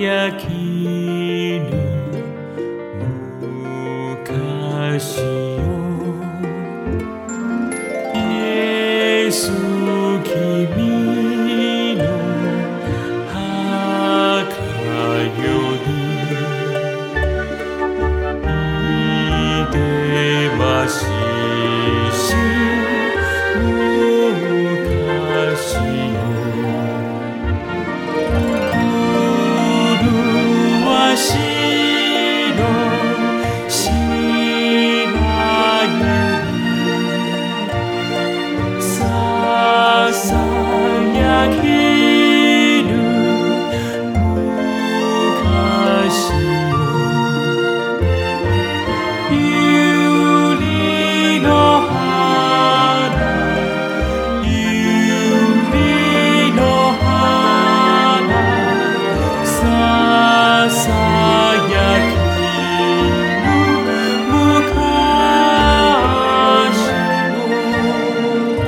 焼きぬ昔よイエス君の墓よりいでましし昔よ麗しの白百合ささやきぬ昔よ百合の花百合の花ささやきぬ昔よ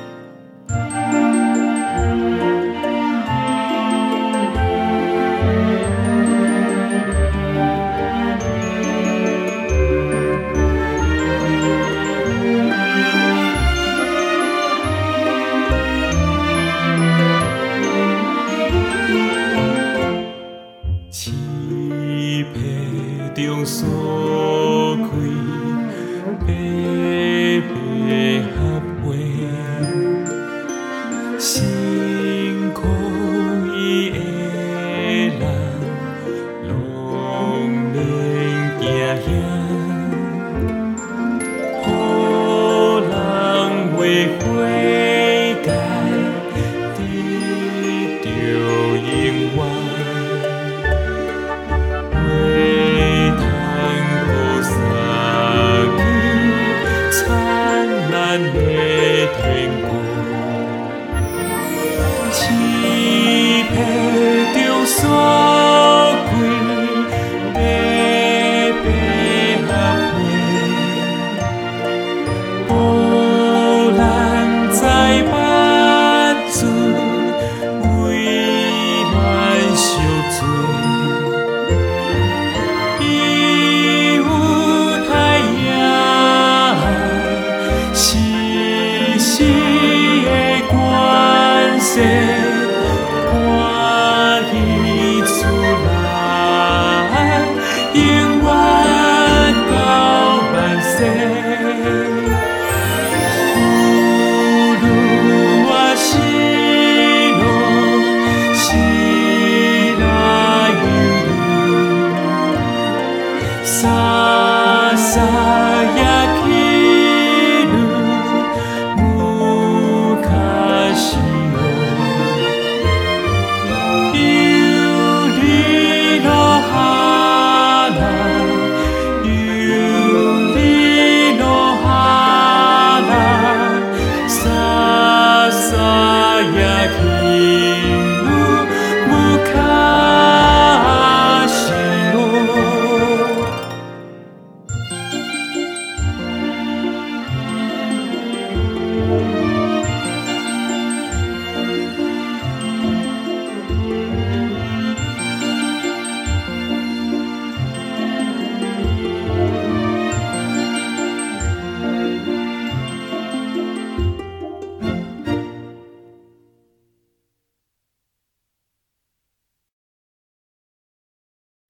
漆皮中所开白白合花，辛苦伊的人拢免惊险，好人为花界得着永远。天国，漆皮中所开白白合花，予咱在捌准为咱赎罪。伊有太阳。是的关系，欢喜出来，永远到万世。不如我是路，是来有洒洒呀去。ささやき